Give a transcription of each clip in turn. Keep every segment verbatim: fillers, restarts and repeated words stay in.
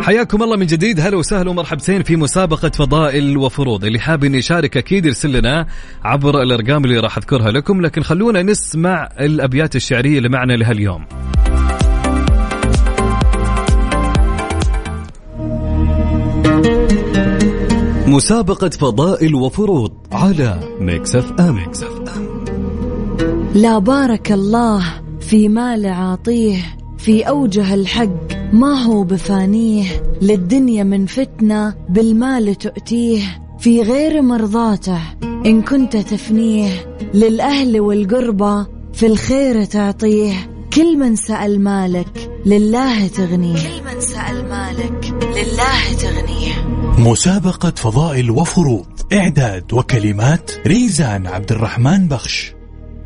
حياكم الله من جديد. هلا وسهلا ومرحبتين في مسابقة فضائل وفروض. اللي حاب إن يشارك أكيد يرسل لنا عبر الأرقام اللي راح أذكرها لكم، لكن خلونا نسمع الأبيات الشعرية اللي معنا لها اليوم. مسابقة فضائل وفروض على ميكس اف ام. لا بارك الله في مال عاطيه، في أوجه الحق ما هو بفانيه، للدنيا من فتنة بالمال تؤتيه، في غير مرضاته إن كنت تفنيه، للأهل والقربة في الخير تعطيه، كل من سأل مالك لله تغنيه، كل من سأل مالك لله تغنيه. مسابقة فضائل وفروض، إعداد وكلمات ريزان عبد الرحمن بخش.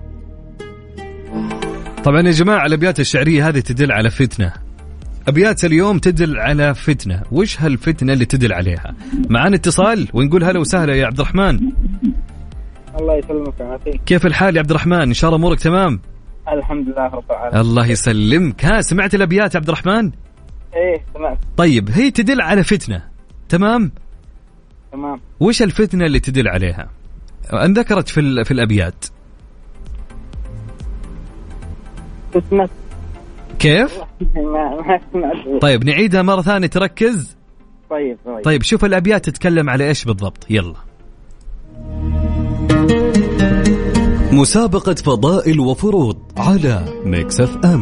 طبعا يا جماعة الأبيات الشعرية هذه تدل على فتنة. أبيات اليوم تدل على فتنة. وش هالفتنة اللي تدل عليها؟ معانا اتصال ونقول هلا وسهلا يا عبد الرحمن. الله يسلمك يا كيف الحال يا عبد الرحمن؟ إن شاء الله أمورك تمام؟ الحمد لله رب العالمين. الله يسلمك. ها سمعت الأبيات يا عبد الرحمن؟ إيه سمعت. طيب هي تدل على فتنة، تمام؟ تمام. وش الفتنة اللي تدل عليها؟ أن ذكرت في في الأبيات. فتنة. كيف؟ ما ما سمعت. طيب نعيدها مرة ثانية تركز. طيب طيب. طيب شوف الأبيات تتكلم على إيش بالضبط. يلا. مسابقة فضائل وفروض على ميكس اف ام.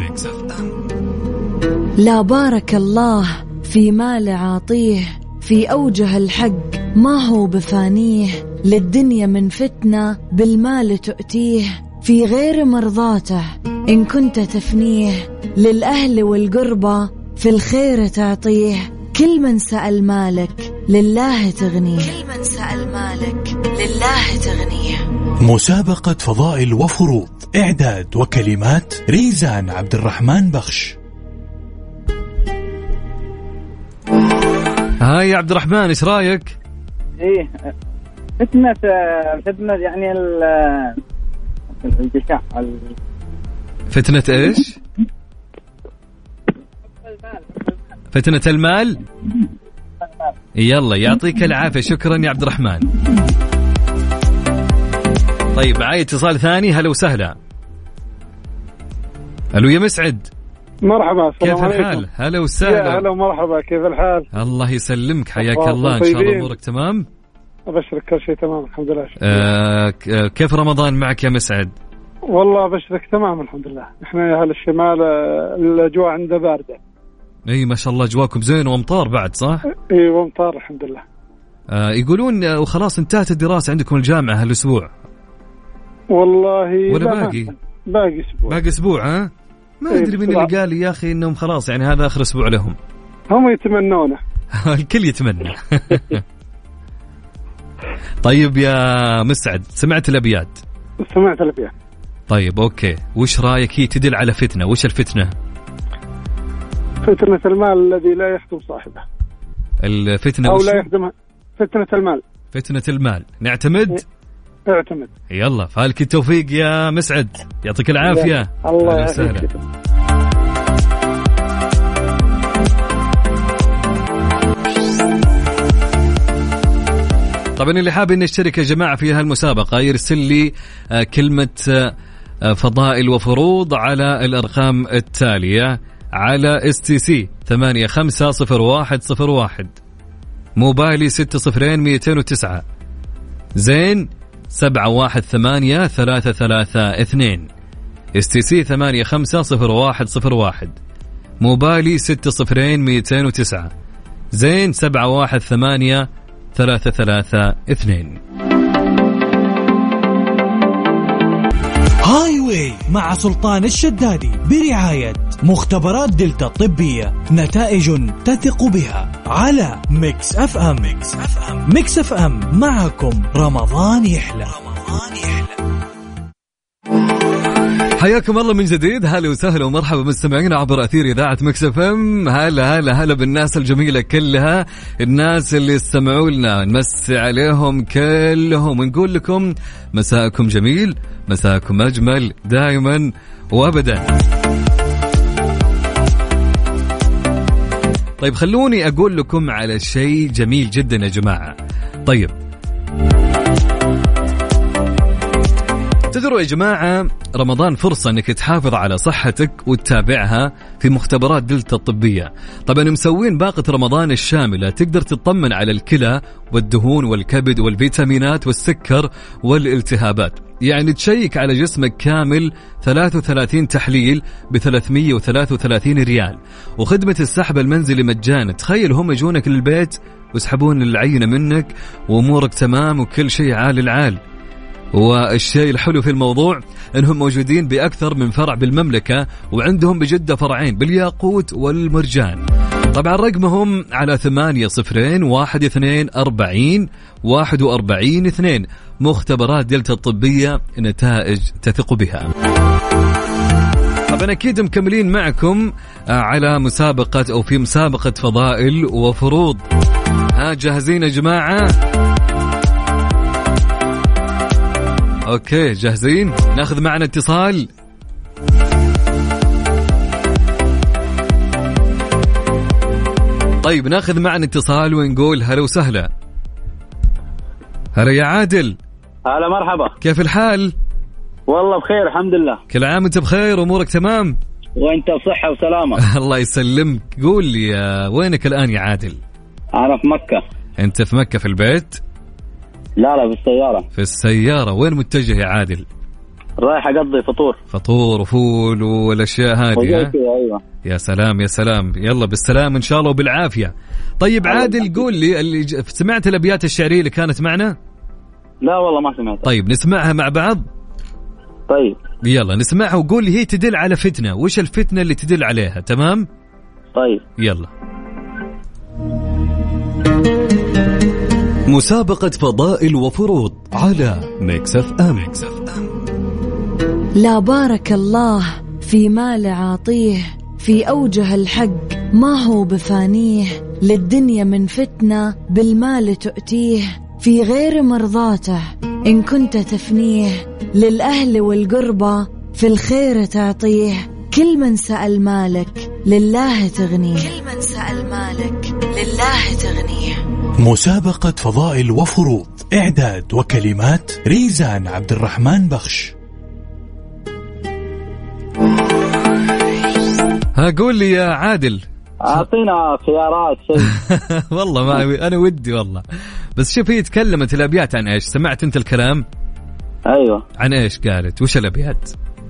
لا بارك الله في مال عاطيه، في أوجه الحق ما هو بفانيه، للدنيا من فتنة بالمال تؤتيه، في غير مرضاته إن كنت تفنيه، للأهل والقربة في الخير تعطيه، كل من سأل مالك لله تغنيه، كل من سأل مالك لله تغنيه. مسابقة فضائل وفروض، إعداد وكلمات ريزان عبد الرحمن بخش. هاي يا عبد الرحمن ايش رايك؟ ايه فتنة فتنة يعني الانتشاء. فتنة ايش؟ فتنة المال. يلا يعطيك العافية. شكرا يا عبد الرحمن. طيب معي اتصال ثاني. هلا وسهلا. الو يا مسعد. مرحبا. كيف الحال؟ هلا وسهلا. هلا ومرحبا. كيف الحال؟ الله يسلمك. حياك الله. ان شاء الله امورك تمام. ابشرك كل شيء تمام الحمد لله. آه كيف رمضان معك يا مسعد؟ والله ابشرك تمام الحمد لله. احنا يا اهل الشمال الاجواء عندنا بارده. اي ما شاء الله اجواكم زين وامطار بعد صح؟ اي وامطار الحمد لله. آه يقولون وخلاص انتهت الدراسه عندكم الجامعه هالاسبوع. والله ولا باقي؟ باقي اسبوع. باقي اسبوع. ها ما إيه ادري من اللي قال لي يا اخي انهم خلاص يعني هذا اخر اسبوع لهم. هم يتمنونه. الكل يتمنى. طيب يا مسعد سمعت الابيات؟ سمعت الابيات. طيب اوكي وش رايك؟ هي تدل على فتنه. وش الفتنه؟ فتنه المال الذي لا يخدم صاحبه. الفتنه او وش؟ لا يخدم. فتنه المال. فتنه المال. نعتمد. اعتمد. يلا فالك التوفيق يا مسعد. يعطيك العافيه. الله يسهلك. طبعا اللي حاب ان يشترك يا جماعه في هالمسابقه يرسل لي كلمه فضائل وفروض على الارقام التاليه على اس تي سي ثمانية خمسة صفر واحد صفر واحد، موبايلي ستة صفرين مئتين وتسعة، زين سبعة واحد ثمانية ثلاثة ثلاثة اثنين. اس تي سي ثمانية خمسة صفر واحد صفر واحد، موبايلي ستة صفرين مئتين وتسعة، زين سبعة واحد ثمانية ثلاثة ثلاثة اثنين. هاي واي مع سلطان الشدادي برعاية مختبرات دلتا الطبية، نتائج تثق بها على ميكس اف ام. ميكس اف ام, ميكس اف ام معكم رمضان يحلى. رمضان يحلى. حياكم الله من جديد. هلا وسهلا ومرحبا مستمعينا عبر أثير إذاعة ميكس اف ام. هلا هلا هلا بالناس الجميلة كلها، الناس اللي يستمعوا لنا نمسي عليهم كلهم ونقول لكم مساءكم جميل، مساءكم أجمل دائما وأبدا. طيب خلوني أقول لكم على شيء جميل جدا يا جماعة. طيب تدروا يا جماعة رمضان فرصة أنك تحافظ على صحتك وتتابعها في مختبرات دلتا الطبية. طبعا مسوين باقة رمضان الشاملة، تقدر تطمن على الكلى والدهون والكبد والفيتامينات والسكر والالتهابات، يعني تشيك على جسمك كامل. ثلاثة وثلاثين تحليل بثلاثمية وثلاثة وثلاثين ريال، وخدمة السحب المنزلي مجانا. تخيل هم يجونك للبيت ويسحبون العينة منك وأمورك تمام وكل شيء عال العال. والشيء الحلو في الموضوع أنهم موجودين بأكثر من فرع بالمملكة، وعندهم بجدة فرعين بالياقوت والمرجان. طبعا رقمهم على ثمانية صفرين واحد اثنين أربعين واحد وأربعين اثنين. مختبرات دلتا الطبية، نتائج تثق بها. طبعا أكيد مكملين معكم على مسابقة أو في مسابقة فضائل وفروض. ها جاهزين يا جماعة؟ اوكي جاهزين؟ ناخذ معنا اتصال. طيب ناخذ معنا اتصال ونقول هلا وسهلا. هلا يا عادل. هلا مرحبا، كيف الحال؟ والله بخير الحمد لله. كل عام وانت بخير وامورك تمام؟ وانت بصحة وسلامة. الله يسلمك. قول لي وينك الآن يا عادل؟ انا في مكة. انت في مكة في البيت؟ لا لا في السيارة. في السيارة. وين متجه يا عادل؟ رايح أقضي فطور. فطور وفول والأشياء هذه. أيوة. يا سلام يا سلام، يلا بالسلام إن شاء الله وبالعافية. طيب عادل قول لي، اللي سمعت الأبيات الشعرية اللي كانت معنا؟ لا والله ما سمعتها. طيب نسمعها مع بعض. طيب يلا نسمعها وقول لي هي تدل على فتنة، وش الفتنة اللي تدل عليها؟ تمام طيب يلا. مسابقة فضائل وفروض على ميكس اف ام. لا بارك الله في مال عاطيه، في أوجه الحق ما هو بفانيه، للدنيا من فتنة بالمال تؤتيه، في غير مرضاته إن كنت تفنيه، للأهل والقربى في الخير تعطيه، كل من سأل مالك لله تغنيه، كل من سأل مالك لله تغنيه. مسابقة فضائل وفروض، إعداد وكلمات ريزان عبد الرحمن بخش. ها قول لي يا عادل. أعطينا خيارات شيء. والله ما أنا ودي والله، بس شوف هي تكلمت الأبيات عن إيش؟ سمعت أنت الكلام؟ أيوة. عن إيش قالت؟ وش الأبيات؟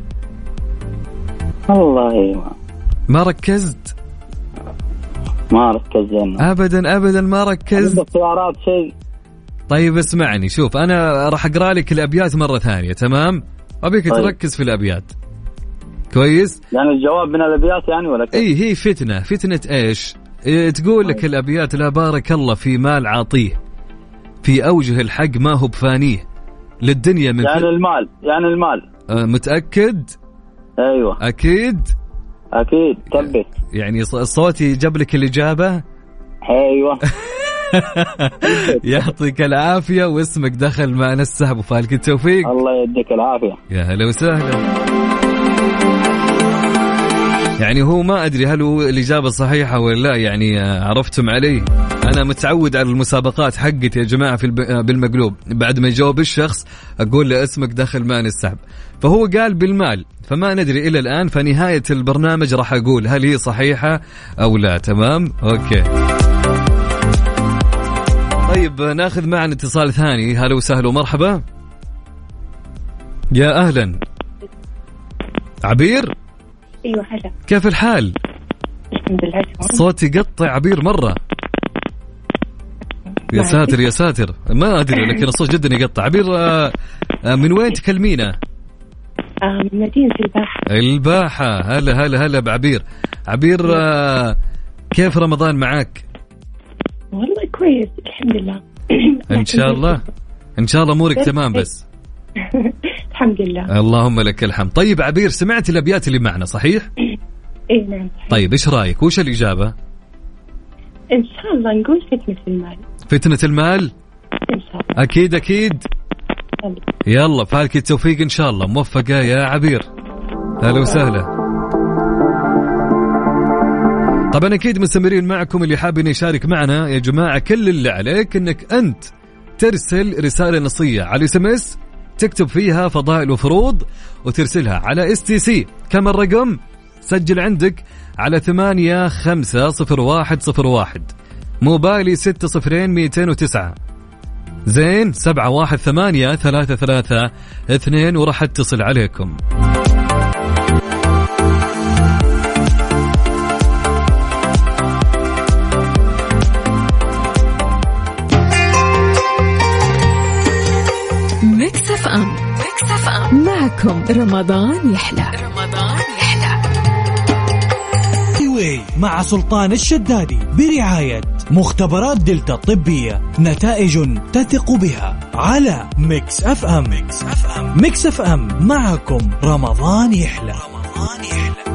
والله ما ركزت؟ ما ركزت أبدا أبدا ما ركزت. خيارات شيء. طيب اسمعني، شوف أنا راح أقرأ لك الأبيات مرة ثانية، تمام؟ أبيك طيب. تركز في الأبيات كويس؟ يعني الجواب من الأبيات يعني ولا كيف؟ إيه هي فتنة. فتنة إيش؟ إيه تقول لك الأبيات لا بارك الله في مال عاطيه، في أوجه الحق ما هو بفانيه، للدنيا من يعني المال. يعني المال. آه متأكد؟ أيوة أكيد أكيد. ثبت يعني صوتي جاب لك الإجابة. أيوة. يعطيك العافية، واسمك دخل معنا السحب وفالك التوفيق. الله يديك العافية. يا هلا وسهلا. يعني هو ما أدري هل هو الإجابة صحيحة ولا لا، يعني عرفتم علي. أنا متعود على المسابقات حقتي يا جماعة في بالمقلوب، بعد ما يجاوب الشخص أقول له اسمك دخل معنا السحب، فهو قال بالمال، فما ندري إلى الآن. فنهاية البرنامج راح أقول هل هي صحيحة أو لا. تمام أوكي. طيب ناخذ معنا اتصال ثاني. هلا وسهلا ومرحبا. يا أهلا عبير. ايوه هلا. كيف الحال؟ الحمد لله. صوتي قطع عبير مرة. يا ساتر يا ساتر، ما أدري لكن الصوت جدا يقطع. عبير من وين تكلمينا؟ من مدينة الباحة. الباحة. هلا هلا هلا بعبير. عبير كيف رمضان معاك؟ والله كويس الحمد لله. إن شاء الله إن شاء الله أمورك تمام بس. الحمد لله. اللهم لك الحمد. طيب عبير سمعت الأبيات اللي معنا صحيح؟ إيه نعم صحيح. طيب إيش رأيك؟ وش الإجابة؟ إن شاء الله نقول فتنة المال. فتنة المال؟ إن شاء الله. أكيد أكيد. الله. يلا فالك التوفيق إن شاء الله. موفقة يا عبير. هلا وسهلا. طبعا أكيد مستمرين معكم. اللي حاب يشارك معنا يا جماعة كل اللي عليك أنك أنت ترسل رسالة نصية على اس ام اس تكتب فيها فضائل وفروض وترسلها على اس تي سي. كم الرقم؟ سجل عندك على ثمانية خمسة صفر واحد صفر واحد، موبايلي ستة صفرين مئتين وتسعة، زين سبعة واحد ثمانية ثلاثة ثلاثة اثنين، وراح اتصل عليكم. ميكس اف ام، ميكس اف ام معكم رمضان يحلى. رمضان يحلى مع سلطان الشدادي برعاية مختبرات دلتا الطبية، نتائج تثق بها على ميكس اف ام. ميكس اف ام, ميكس اف ام معكم رمضان يحلى. رمضان يحلى.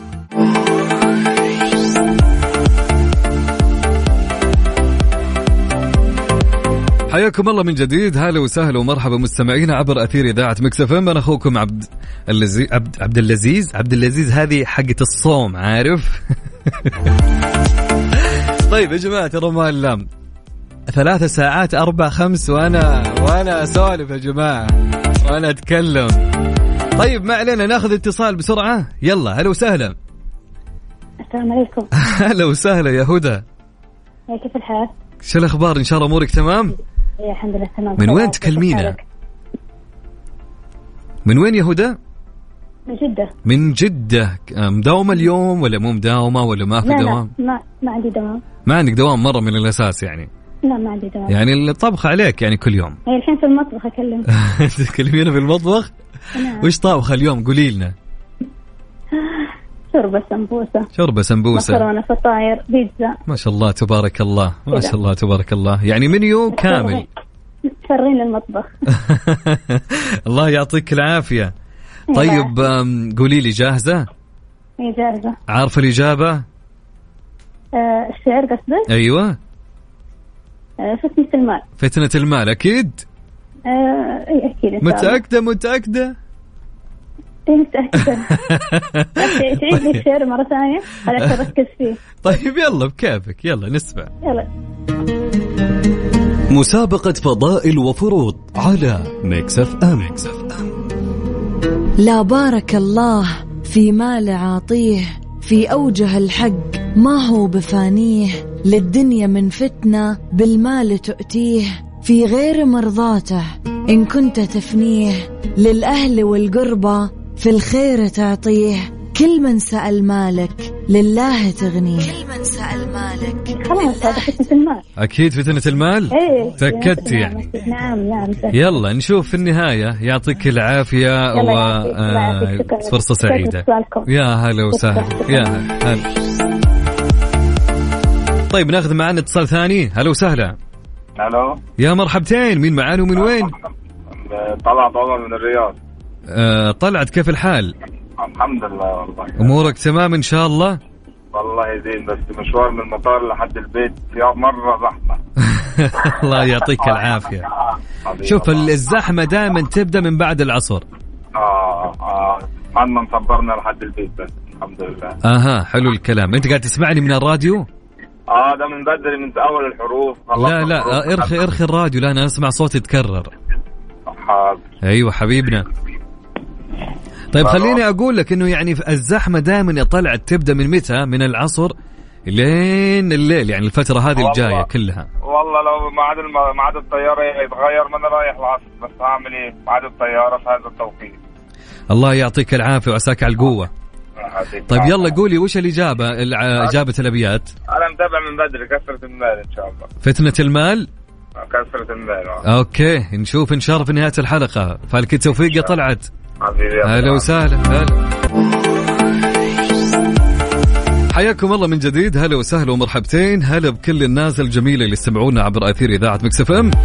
حياكم الله من جديد. هلا وسهلا ومرحبا مستمعينا عبر أثير إذاعة ميكس اف ام. أنا أخوكم عبد اللذيذ عبد, عبد اللذيذ عبد اللذيذ هذه حقة الصوم، عارف؟ طيب يا جماعة ترى ما اللام ثلاثة ساعات أربع خمس وأنا وأنا أسولف يا جماعة وأنا أتكلم. طيب ما علينا، ناخذ اتصال بسرعة. يلا هلا وسهلا. السلام عليكم. هلا وسهلا يا هدى. كيف الحال؟ شو الأخبار؟ إن شاء الله أمورك تمام؟ يا الحمد لله تمام. من وين تكلمينا؟ من وين يا هدى؟ من جدة. من جدة. مداومة اليوم ولا مو مداومة ولا ما في لا دوام؟ لا ما ما عندي دوام. ما عندك دوام مرة من الأساس يعني؟ لا ما عندي دوام. يعني الطبخ عليك يعني كل يوم؟ هي الحين في المطبخ أكلم. تكلمينا في المطبخ؟ نعم. وش طابخة اليوم؟ قولي لنا. شوربة سمبوسة. شوربة سمبوسة. مكرونة فطاير بيتزا. ما شاء الله تبارك الله، ما شاء الله تبارك الله، يعني منيو كامل. فرين المطبخ. الله يعطيك العافية. طيب قولي لي جاهزة؟ اي جاهزة. عارفة الإجابة؟ آه الشعر قصدك؟ أيوة. آه فتنة المال. فتنة المال أكيد؟ آه اي أكيد. متأكدة متأكدة؟ اي متأكدة. تعيد لي الشعر مرة ثانية على أركز فيه. طيب يلا بكيفك، يلا نسمع. يلا. مسابقة فضائل وفروض على ميكس اف ام. لا بارك الله في مال عاطيه، في أوجه الحق ما هو بفانيه، للدنيا من فتنة بالمال تؤتيه، في غير مرضاته إن كنت تفنيه، للأهل والقربى في الخير تعطيه، كل من سأل مالك لله تغنيه. كل من سأل مالك خلاص هذا فتنة المال. أكيد فتنة المال؟ إيه تأكدت يعني؟ نعم نعم. يلا نشوف في النهاية. يعطيك العافية وفرصة سعيدة. يا هلا وسهلا. يا هلا. طيب ناخذ معنا اتصال ثاني. هلا وسهلا. الو يا مرحبتين. مين معانا ومن وين؟ طلعت عمر من الرياض. أه طلعت، كيف الحال؟ الحمد لله والله. امورك تمام ان شاء الله؟ والله زين، بس مشوار من المطار لحد البيت يا مره زحمه. الله يعطيك العافيه. شوف الزحمه دائما تبدا من بعد العصر. اه اه عنا نصبرنا لحد البيت بس الحمد لله. اها حلو الكلام. انت قاعد تسمعني من الراديو؟ اه ده من بدري من اول الحروف. لا لا ارخي ارخي الراديو، لا انا اسمع صوتي يتكرر. حاضر. ايوه حبيبنا. طيب خليني أقول لك إنه يعني الزحمة دائما طلعت تبدأ من متى؟ من العصر لين الليل، يعني الفترة هذه الجاية كلها. والله لو ميعاد الم... ميعاد الطيارة يتغير، ما أنا رايح العصر، بس هعمل إيه؟ ميعاد الطيارة في هذا التوقيت. الله يعطيك العافية وعساك على القوة. طيب يلا قولي وش الإجابة؟ إجابة الأبيات. أنا متابع من بدري. كثرة المال إن شاء الله. فتنة المال. كثرة المال. أوكي نشوف نشارف نهاية الحلقة. فالك التوفيق يا طلعت. هلا هلا وسهلا. هلا حياكم الله من جديد. هلا وسهلا ومرحبتين. هلا بكل الناس الجميلة اللي يستمعونا عبر أثير إذاعة ميكس اف ام.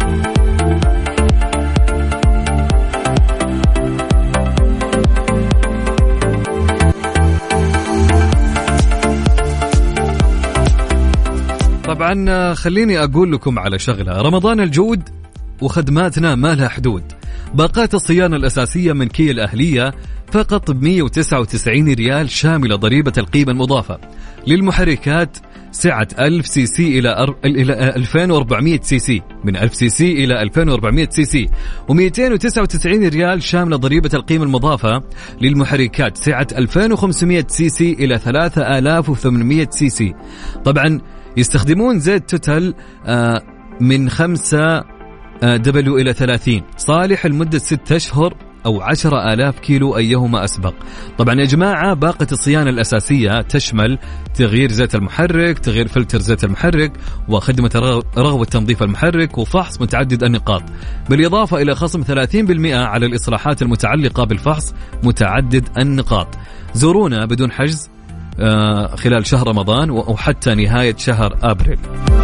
طبعا خليني أقول لكم على شغلة. رمضان الجود وخدماتنا ما لها حدود. باقات الصيانة الأساسية من كيا الأهلية فقط ب مئة وتسعة وتسعين ريال شاملة ضريبة القيمة المضافة. للمحركات سعة ألف سي سي إلى إلى ألفين وأربعمية سي سي، من ألف سي سي إلى ألفين وأربعمية سي سي، ومئتين وتسعة وتسعين ريال شاملة ضريبة القيمة المضافة للمحركات سعة ألفين وخمسمية سي سي إلى ثلاثة آلاف وثمانمية سي سي. طبعا يستخدمون زيت توتال من خمسة دبليو إلى ثلاثين، صالح لمدة ستة أشهر أو عشرة آلاف كيلو أيهما أسبق. طبعا يا جماعة باقة الصيانة الأساسية تشمل تغيير زيت المحرك، تغيير فلتر زيت المحرك، وخدمة رغوة تنظيف المحرك، وفحص متعدد النقاط، بالإضافة إلى خصم ثلاثين بالمئة على الإصلاحات المتعلقة بالفحص متعدد النقاط. زورونا بدون حجز خلال شهر رمضان وحتى نهاية شهر أبريل.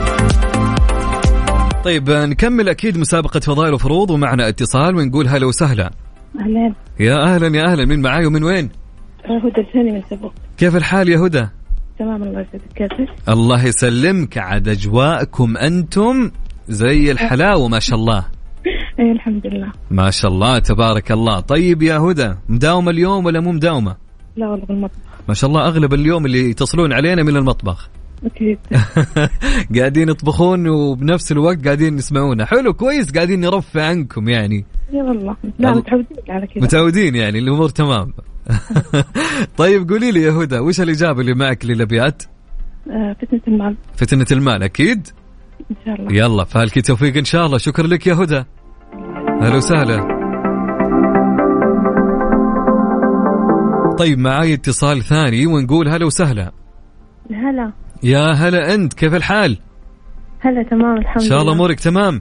طيب نكمل أكيد مسابقة فضائل وفروض، ومعنا اتصال ونقول هلا وسهلا. أهلا. يا أهلا يا أهلا، من معاي ومن وين؟ هدى الثاني من سبق. كيف الحال يا هدى؟ تمام الله يسعدك. كيفك؟ الله يسلمك، عاد أجواءكم أنتم زي الحلاوة ما شاء الله. أي الحمد لله ما شاء الله تبارك الله. طيب يا هدى، مداومة اليوم ولا مو مداومة؟ لا والله بالمطبخ. ما شاء الله أغلب اليوم اللي يتصلون علينا من المطبخ. أكيد. قاعدين يطبخون وبنفس الوقت قاعدين يسمعونا. حلو كويس، قاعدين نرفع عنكم يعني. يا والله لا متعودين على كذا. متعودين يعني الأمور تمام. طيب قولي لي يا هدى، وش الإجابة اللي معك للأبيات؟ آه فتنة المال. فتنة المال أكيد إن شاء الله. يلا فالك توفيق إن شاء الله. شكرا لك يا هدى. أهلا وسهلا. طيب معاي اتصال ثاني ونقول هلا وسهلا. هلا. يا هلا أنت، كيف الحال؟ هلا تمام الحمد لله. إن شاء الله أمورك تمام؟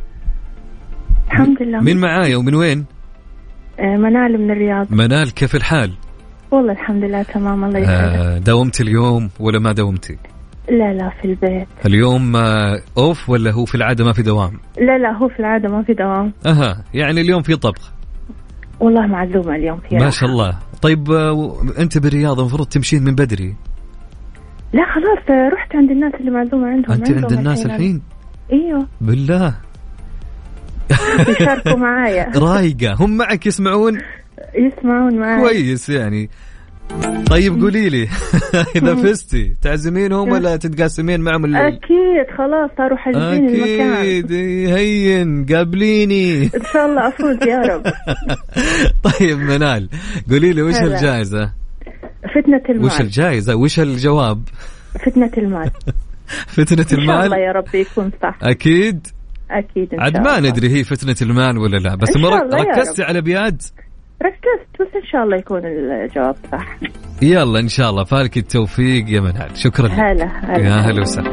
الحمد لله. من معايا ومن وين؟ آه منال من الرياض. منال كيف الحال؟ والله الحمد لله تمام الله يسعدك. آه داومت اليوم ولا ما داومتي؟ لا لا في البيت. اليوم آه أوف ولا هو في العادة ما في دوام؟ لا لا هو في العادة ما في دوام. أها يعني اليوم في طبخ. والله معلومة اليوم فيها. ما شاء الله. طيب آه أنت بالرياض المفروض تمشين من بدري. لا خلاص رحت عند الناس اللي معزومة عندهم. أنت عند الناس الحين؟ ايوه بالله. يشاركوا معايا. رايقة، هم معك يسمعون؟ يسمعون معايا كويس يعني. طيب قولي لي إذا فزتي تعزمينهم ولا تتقاسمين معهم الليل؟ أكيد خلاص صاروا حاجزين المكان. أكيد هين قابليني. إن شاء الله أفوز يا رب. طيب منال قولي لي وش هلا. الجائزة؟ فتنة المال. وش الجائزة وش الجواب؟ فتنة المال. فتنة المال. إن شاء الله يا رب يكون صح. أكيد أكيد إن عد شاء ما الله. ندري هي فتنة المال ولا لا، بس ما ركزتي على بياد. ركزت بس إن شاء الله يكون الجواب صح. يلا إن شاء الله فالك التوفيق يا منال. شكرا لك. هلا هلا. يا هلا وسهلا.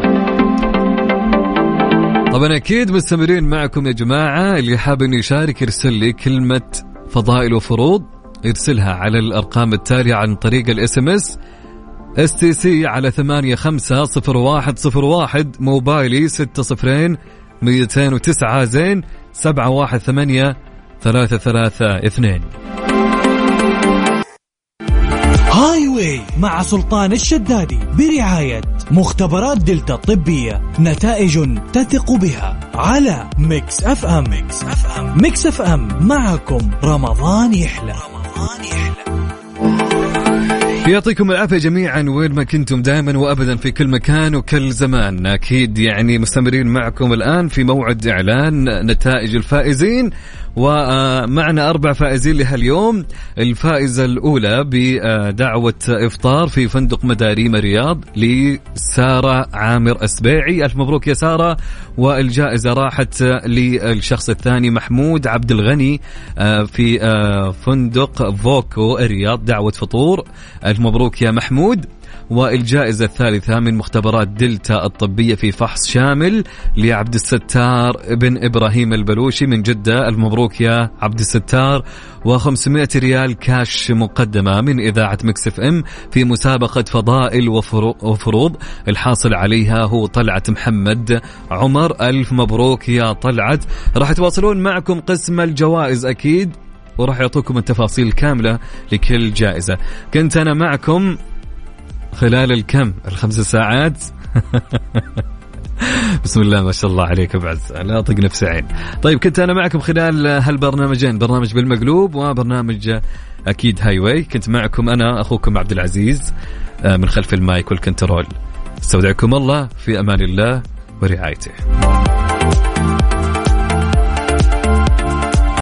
طبعا أكيد مستمرين معكم يا جماعة. اللي حاب إنه يشارك يرسل لي كلمة فضائل وفروض، يرسلها على الأرقام التالية عن طريق الاس ام اس اس تي سي على ثمانية خمسة صفر واحد صفر واحد، موبايلي ستة صفرين مئتين وتسعة زين سبعة واحد ثمانية ثلاثة ثلاثة اثنين. هاي واي مع سلطان الشدادي برعاية مختبرات دلتا الطبية، نتائج تثق بها، على ميكس اف ام. ميكس اف ام, ميكس أف أم معكم رمضان يحلى. رمضان يحلى. يعطيكم العافية جميعا وين ما كنتم دائما وأبدا في كل مكان وكل زمان. أكيد يعني مستمرين معكم الآن في موعد إعلان نتائج الفائزين، ومعنا أربع فائزين لهاليوم. الفائزة الأولى بدعوة إفطار في فندق مداريم الرياض لسارة عامر أسبيعي، ألف مبروك يا سارة. والجائزة راحت للشخص الثاني محمود عبد الغني في فندق فوكو الرياض، دعوة فطور، ألف مبروك يا محمود. والجائزة الثالثة من مختبرات دلتا الطبية في فحص شامل لعبد الستار بن إبراهيم البلوشي من جدة، ألف مبروك يا عبد الستار. وخمسمائة ريال كاش مقدمة من إذاعة ميكس اف ام في مسابقة فضائل وفروض، الحاصل عليها هو طلعت محمد عمر، ألف مبروك يا طلعت. راح يتواصلون معكم قسم الجوائز أكيد، وراح يعطوكم التفاصيل الكاملة لكل جائزة. كنت أنا معكم خلال الكم الخمس ساعات. بسم الله ما شاء الله عليك بعز، لا أطق نفسي عين. طيب كنت أنا معكم خلال هالبرنامجين، برنامج بالمقلوب وبرنامج أكيد هاي واي. كنت معكم أنا أخوكم عبد العزيز من خلف المايك والكنترول. استودعكم الله في أمان الله ورعايته.